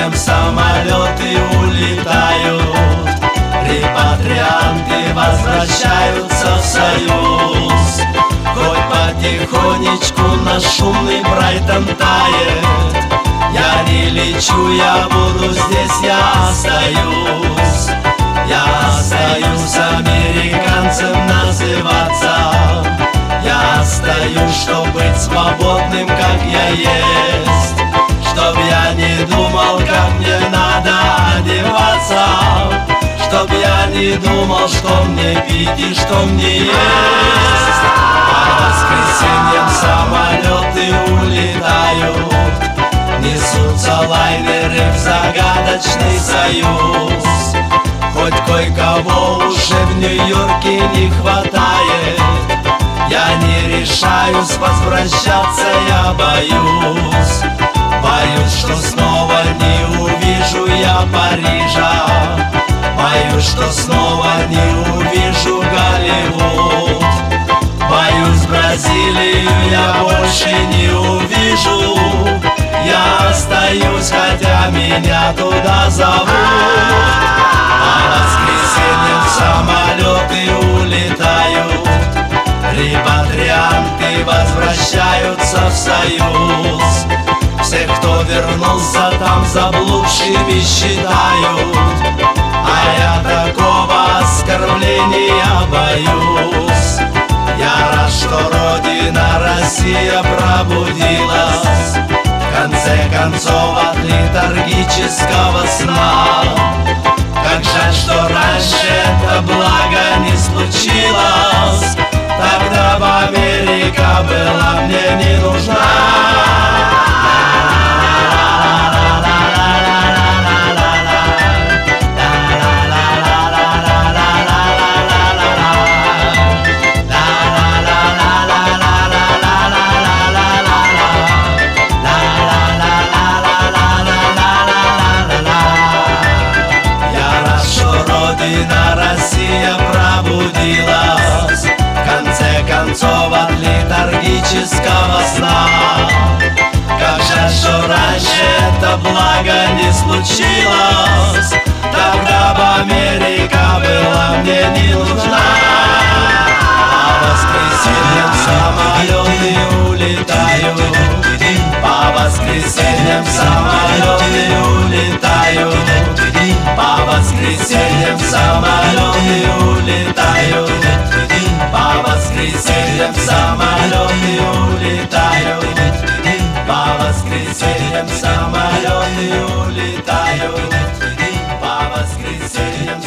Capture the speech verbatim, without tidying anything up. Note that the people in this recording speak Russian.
воскресеньям самолеты улетают, репатрианты возвращаются в Союз. Хоть потихонечку наш шумный Брайтон тает, я не лечу, я буду здесь, я остаюсь. Я остаюсь американцем называться. Я остаюсь, чтоб быть свободным, как я есть. Чтоб я не думал, как мне надо одеваться. Чтоб я не думал, что мне пить и что мне есть. По воскресеньям самолеты улетают, несутся лайнеры в загадочный Союз. Хоть кое-кого уже в Нью-Йорке не хватает, я не решаюсь возвращаться, я боюсь. Боюсь, что снова не увижу я Парижа. Боюсь, что снова не увижу Голливуд. Боюсь, Бразилию я больше не увижу. Я остаюсь, хотя меня туда зовут. По воскресеньям самолеты улетают, репатрианты возвращаются в Союз. Всех, кто вернулся, там заблудшими считают, а я такого оскорбления боюсь. Я рад, что Родина, Россия пробудилась в конце концов от летаргического сна. Как жаль, что раньше это благо не случилось, тогда бы Америка была мне не нужна. Россия пробудилась в конце концов от летаргического сна. Как жаль, что раньше это благо не случилось, тогда бы Америка была мне не нужна. По воскресеньям самолеты улетают, по воскресеньям самолеты улетают, по воскресеньям самолеты улетают, по воскресеньям самолеты улетают, по воскресеньям самолеты улетают, по воскресеньям